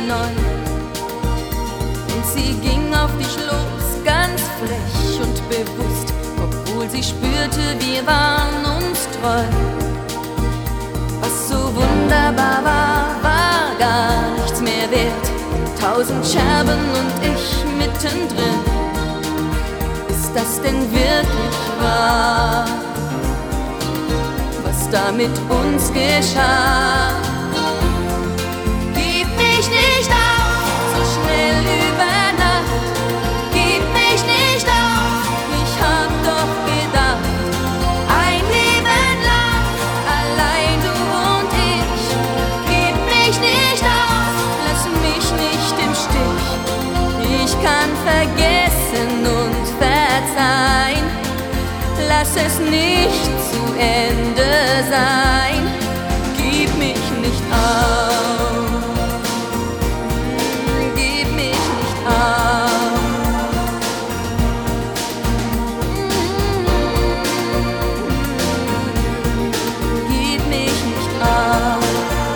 neu. Und sie ging auf dich los, ganz frech und bewusst, obwohl sie spürte, wir waren uns treu. Was so wunderbar war, war gar nichts mehr wert. 1000 Scherben und ich mittendrin. Ist das denn wirklich wahr, was da mit uns geschah? Gib mich nicht auf, so schnell über Nacht. Gib mich nicht auf, ich hab doch gedacht, ein Leben lang, allein du und ich. Gib mich nicht auf, lass mich nicht im Stich. Ich kann vergessen und verzeihen, lass es nicht zu Ende sein. Gib mich nicht auf, gib mich nicht auf. Gib mich nicht auf.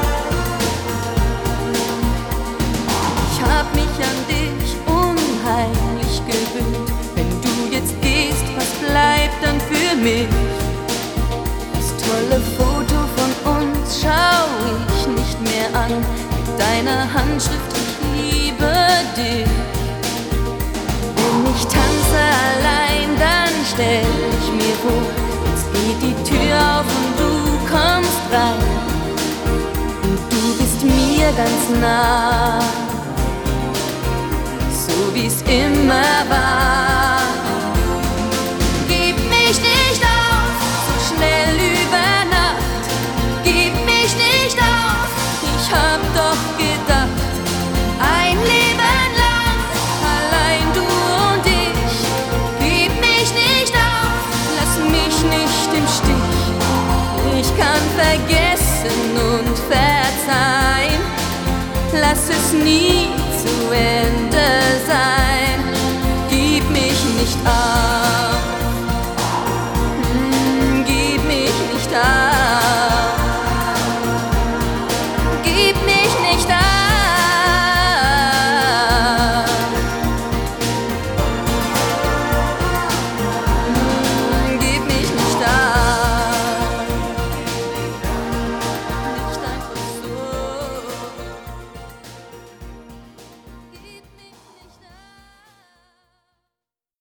Ich hab mich an dich unheimlich gewöhnt. Wenn du jetzt gehst, was bleibt dann für mich? Das tolle Foto von uns schau ich nicht mehr an. Mit deiner Handschrift, ich liebe dich. Wenn ich tanze allein, dann stell ich mir vor, jetzt geht die Tür auf und du kommst rein. Und du bist mir ganz nah, so wie's immer